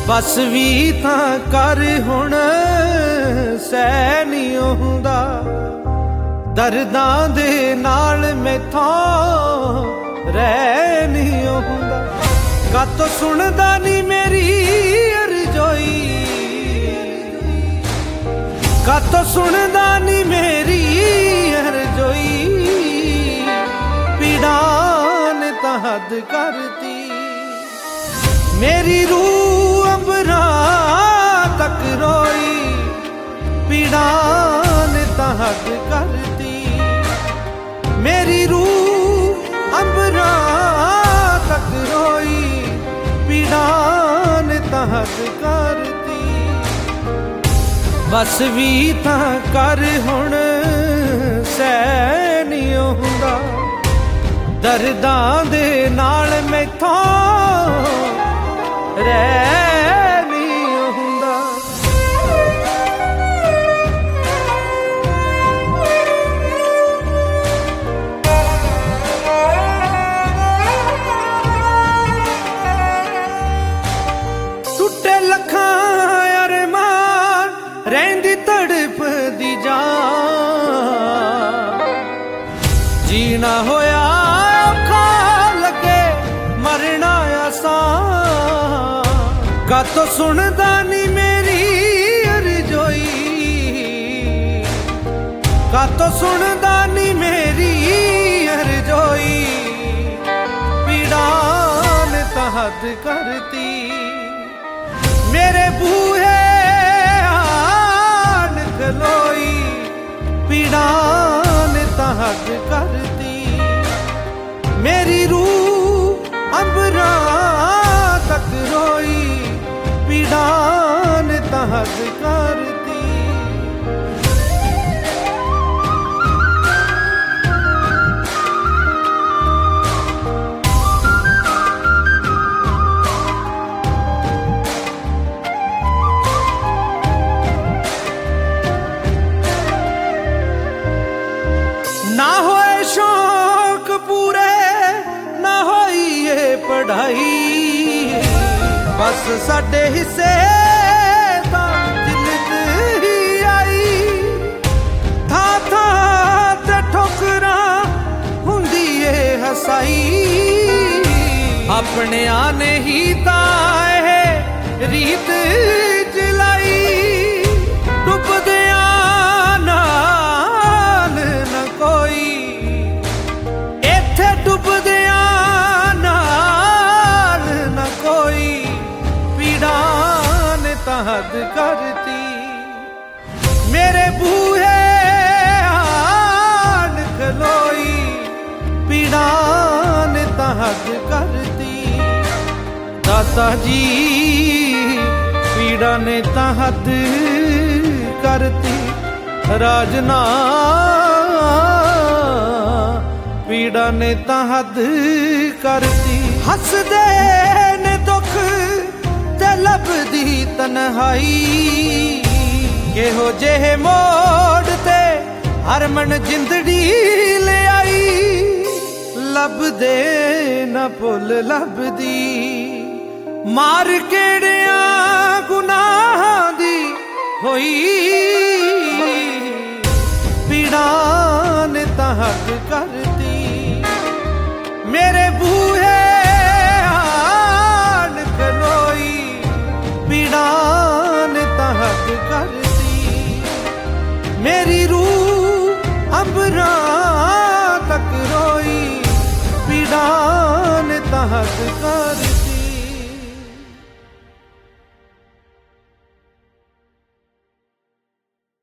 बस भी तां कर हुण सह नहीं हुंदा दर्दां दे नाल मैथों रह नहीं हुंदा। कातों सुनदा नहीं मेरी अरज़ोई, कातों सुनदा नहीं मेरी अरज़ोई। पीड़ा ने तां हद करती, मेरी रूह अंबरां तक रोई। पीड़ा ने तां हद करती, मेरी रूह अंबरां तक रोई। पीड़ा ने तां हद करती, बस भी तां कर हुण सह नहीं हुंदा दर्दां दे नाल मैथों रह नहीं हुंदा। टुटे लखां अरमान रहिंदी तड़प दी जान। जीना होया औखा लगे मरना आसान। कातों सुनदा नहीं मेरी अरज़ोई, कातों सुनदा नहीं मेरी अरज़ोई। पीड़ा ने तां हद करती, मेरे बूहे आन खलोई। पीड़ा ने तां हद करती, मेरी रूह अंबरां तक रोई। पीड़ा ने तां हद करती, ना होए शौक पूरे ना होई ये पढ़ाई। बस साडे हिस्से तां जिन्नत ही आई। थां थां ते ठोकरां हुंदी ए हसाई। अपने आने ही तां एह रीत जलाई। डुबदियां नाल न कोई, इत्थे डुबदियां नाल न कोई। पीड़ा ने तां हद करती, मेरे बूहे आन खलोई। पीड़ा ने तां हद करती, दाता जी पीड़ा ने तां हद करती। राजना पीड़ा ने तां हद करती। हसदे ने दुख ते लभदी तन्हाई। केहो जेहे मोड़ ते हरमन जिंदड़ी ले आई। लभदे न भुल लभदी मार केड़ियां गुनाहां दी होई। पीड़ा ने तां हद करती, मेरे बूहे आन खलोई। पीड़ा ने तां हद करती, मेरी रूह अंबरां तक रोई। पीड़ा ने तां हद करती।